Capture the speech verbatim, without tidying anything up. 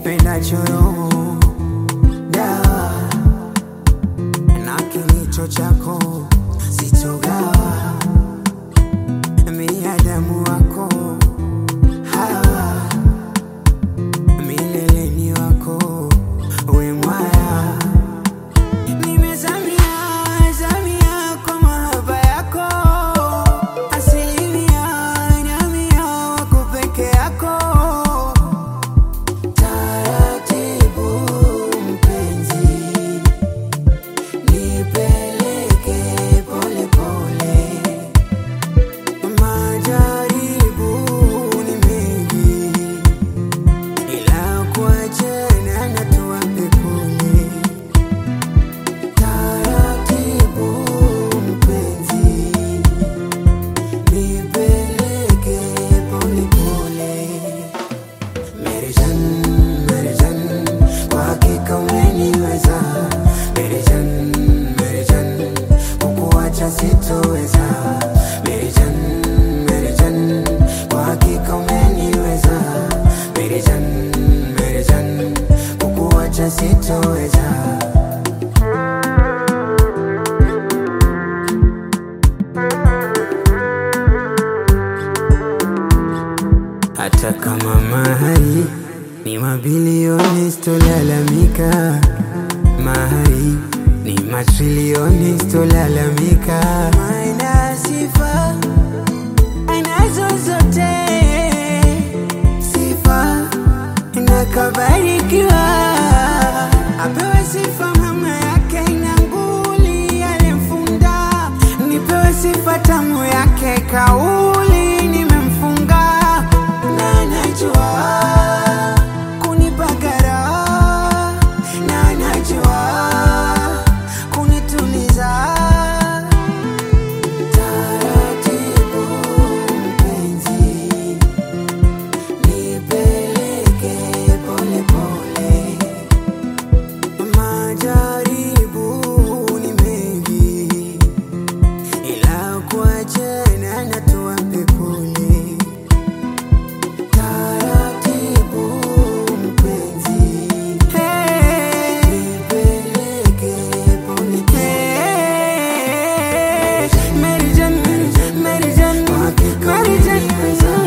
kipendacho roho, dawa na kilicho chako sitogawa, miadamu wako hawa, milele ni wako we mwaya. Nimezamia, zamia kwa mahaba yako, asilimia namia wako peke yako. Taratibu mpenzi, nipeleke pole pole, majaribu ni mengi, ila kuachana na tuwape pole. Taratibu mpenzi, nipeleke pole pole. Mere Jan, Mere Jan, kwa hakika umeniweza. Mere Jan, Mere Jan, kukuacha sitoweza. Mere Jan, Mere Jan, kwa hakika umeniweza. Mere Jan, Mere Jan, kukuacha sitoweza. Hata kama mahari ni mabilioni sitolalamika, mahari ni matrilioni sitolalamika. Maana sifa anazo zote, sifa na kabarikiwa, apewe sifa mama yake ina nguli alimfunda, nipewe sifa tamu yake kauli nimemfunga. Na najua kunipagara, na najua kunituliza. Taratibu mpenzi, nipeleke pole pole, majaribu ni mengi, ila kuachana na tuwape pole. Taratibu mpenzi, nipeleke pole pole. Mere Jan, Mere Jan, Mere Jan,